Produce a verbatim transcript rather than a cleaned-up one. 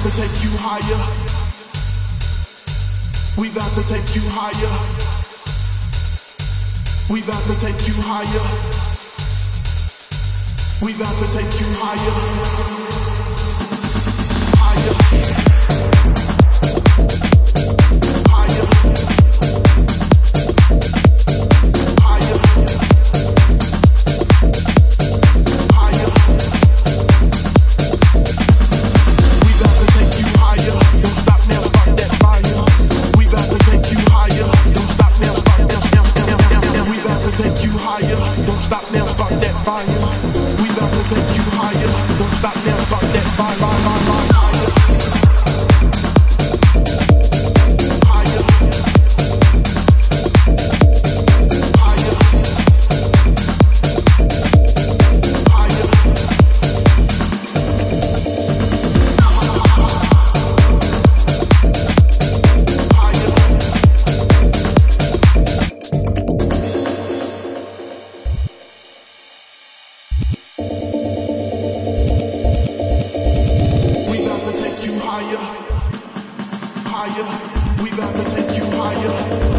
to take you higher. We about to take you higher. We about to take you higher. We about to take you higher. Higher. Higher. Higher. Higher. We about to take you higher. Don't stop now, spark that fire. We about to take you higher. Don't stop now, spark now, now, now, now, now. We about to take you higher. Don't stop now, spark that fire. We about to take you higher. Don't stop now, spark that fire, fire, fire, fire. Higher. Higher. Higher. We about to take you higher. Higher. We about to take you higher.